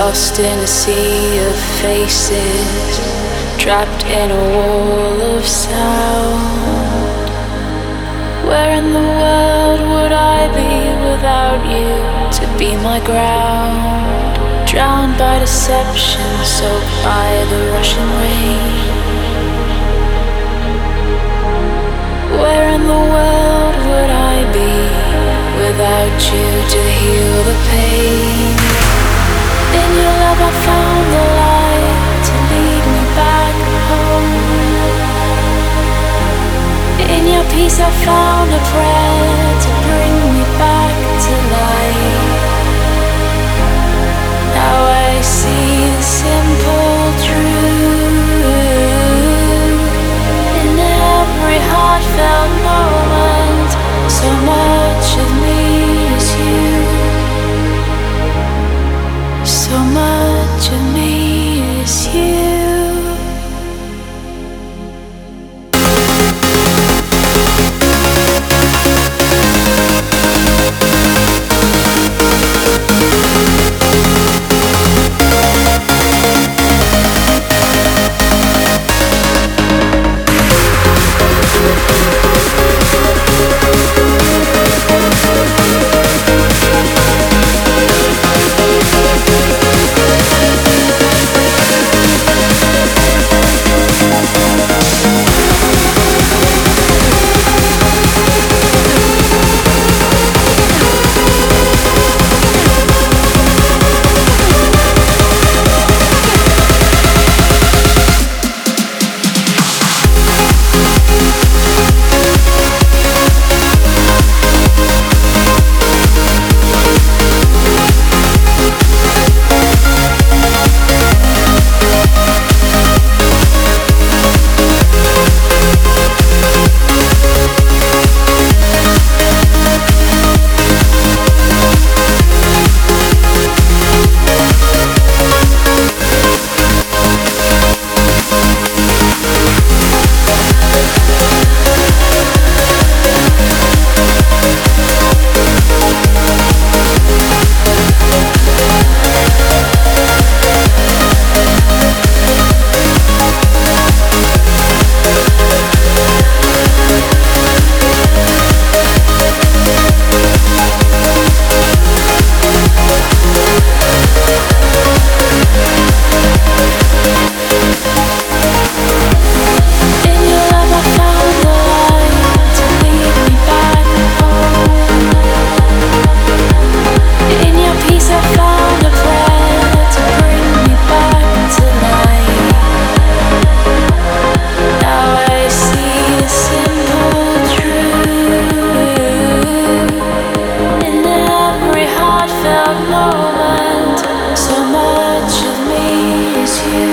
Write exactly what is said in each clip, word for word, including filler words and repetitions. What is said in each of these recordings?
lost in a sea of faces, trapped in a wall of sound. Where in the world would I be without you to be my ground? Drowned by deception, soaked by the rushing rain. Where in the world would I be without you to heal the pain? In your love I found the light to lead me back home. In your peace I found a prayer to bring me back to life. Now I see the simple truth. In every heartfelt moment, so much of me is you. So much of me is you.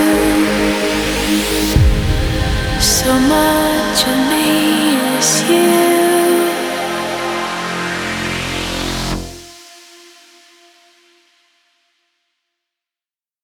So much of me is you.